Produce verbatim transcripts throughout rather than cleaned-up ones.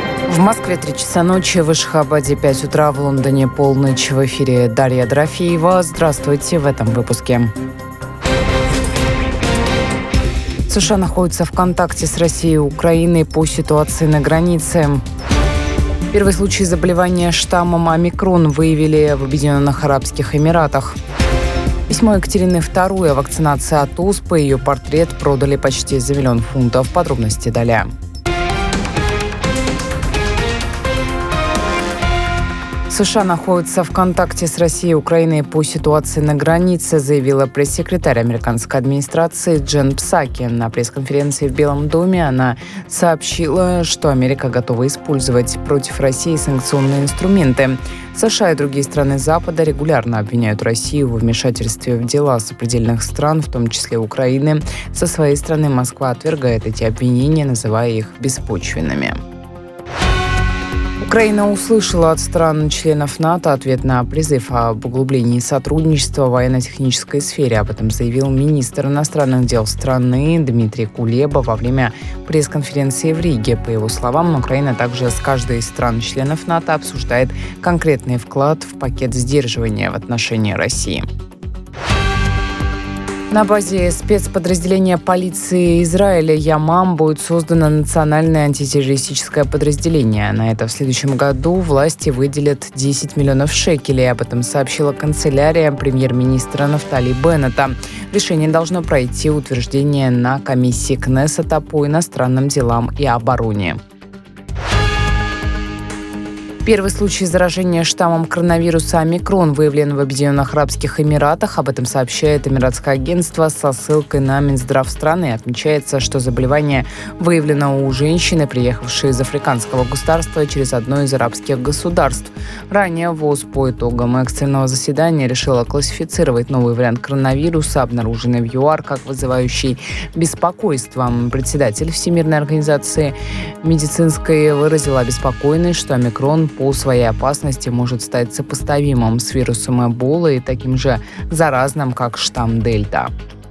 В Москве три часа ночи, в Ашхабаде пять утра, в Лондоне полночь. В эфире Дарья Дорофеева. Здравствуйте в этом выпуске. США находятся в контакте с Россией и Украиной по ситуации на границе. Первый случай заболевания штаммом омикрон выявили в Объединенных Арабских Эмиратах. Письмо Екатерины второй о вакцинации от оспы. Ее портрет продали почти за миллион фунтов. Подробности далее. США находятся в контакте с Россией и Украиной по ситуации на границе, заявила пресс-секретарь американской администрации Джен Псаки. На пресс-конференции в Белом доме она сообщила, что Америка готова использовать против России санкционные инструменты. США и другие страны Запада регулярно обвиняют Россию во вмешательстве в дела сопредельных стран, в том числе Украины. Со своей стороны Москва отвергает эти обвинения, называя их беспочвенными. Украина услышала от стран-членов НАТО ответ на призыв об углублении сотрудничества в военно-технической сфере. Об этом заявил министр иностранных дел страны Дмитрий Кулеба во время пресс-конференции в Риге. По его словам, Украина также с каждой из стран-членов НАТО обсуждает конкретный вклад в пакет сдерживания в отношении России. На базе спецподразделения полиции Израиля Ямам будет создано национальное антитеррористическое подразделение. На это в следующем году власти выделят десять миллионов шекелей. Об этом сообщила канцелярия премьер-министра Нафтали Беннета. Решение должно пройти утверждение на комиссии Кнессета по иностранным делам и обороне. Первый случай заражения штаммом коронавируса омикрон выявлен в Объединенных Арабских Эмиратах. Об этом сообщает Эмиратское агентство со ссылкой на Минздрав страны. Отмечается, что заболевание выявлено у женщины, приехавшей из африканского государства через одно из арабских государств. Ранее ВОЗ по итогам экстренного заседания решила классифицировать новый вариант коронавируса, обнаруженный в ЮАР, как вызывающий беспокойство. Председатель Всемирной организации медицинской выразила обеспокоенность, что омикрон по своей опасности может стать сопоставимым с вирусом Эбола и таким же заразным, как штамм Дельта.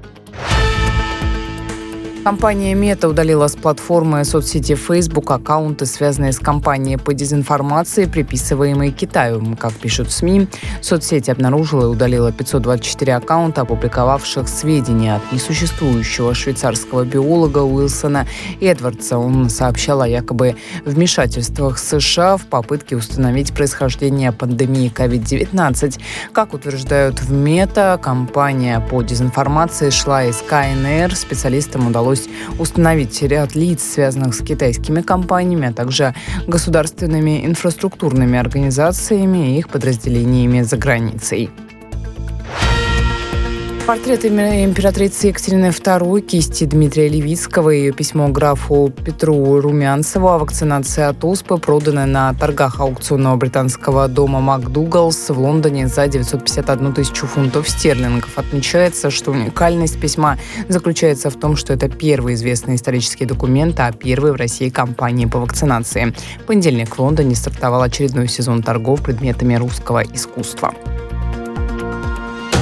Компания Мета удалила с платформы соцсети Facebook аккаунты, связанные с кампанией по дезинформации, приписываемой Китаю. Как пишут СМИ, соцсеть обнаружила и удалила пятьсот двадцать четыре аккаунта, опубликовавших сведения от несуществующего швейцарского биолога Уилсона Эдвардса. Он сообщал о якобы вмешательствах США в попытке установить происхождение пандемии ковид девятнадцать. Как утверждают в Мета, кампания по дезинформации шла из ка эн эр. Специалистам удалось установить ряд лиц, связанных с китайскими компаниями, а также государственными инфраструктурными организациями и их подразделениями за границей. Портрет императрицы Екатерины второй, кисти Дмитрия Левицкого и ее письмо графу Петру Румянцеву о вакцинации от оспы проданы на торгах аукционного британского дома МакДугалс в Лондоне за девятьсот пятьдесят одну тысячу фунтов стерлингов. Отмечается, что уникальность письма заключается в том, что это первый известный исторический документ о первой в России кампании по вакцинации. В понедельник в Лондоне стартовал очередной сезон торгов предметами русского искусства.